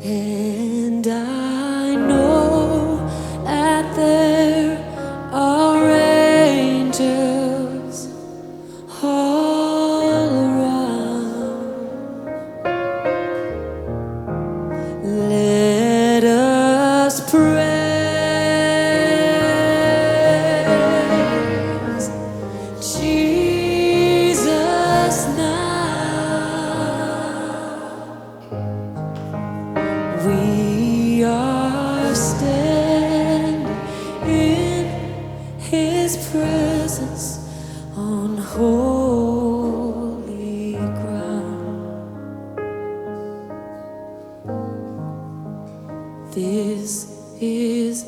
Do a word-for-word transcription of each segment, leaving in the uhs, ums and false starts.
And I know that there are angels all around. Let us praise Jesus now. We are standing in His presence on holy ground. This is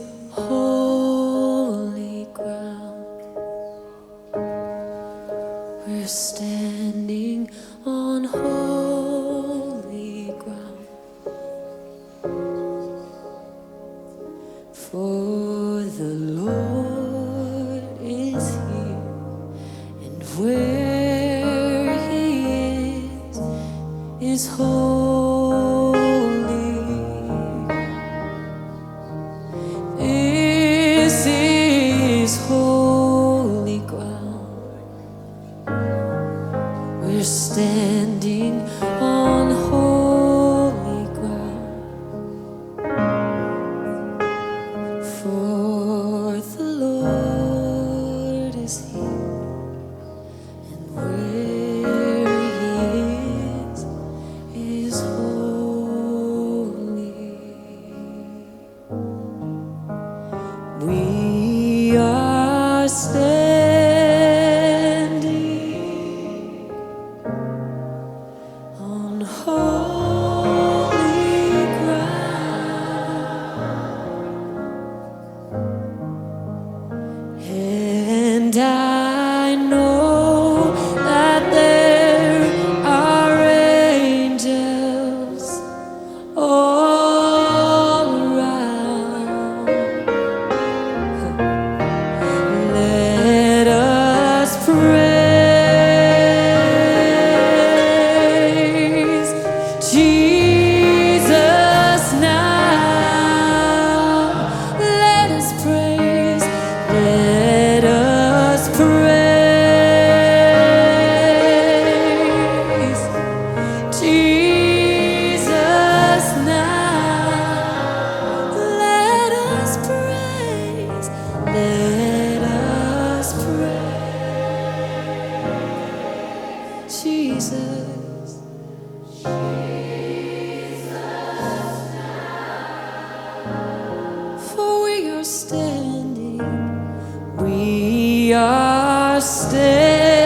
holy ground. We're standing on holy ground. For the Lord is here, and where He is, is holy. This is holy ground. We're standing on holy ground. For the Lord is here, and where He is, is holy. We are standing on holy ground. And I know that there are angels all around. Let us praise Jesus now. Let us praise, let us praise Jesus now. Let us praise, let us praise Jesus. For we are standing, we are standing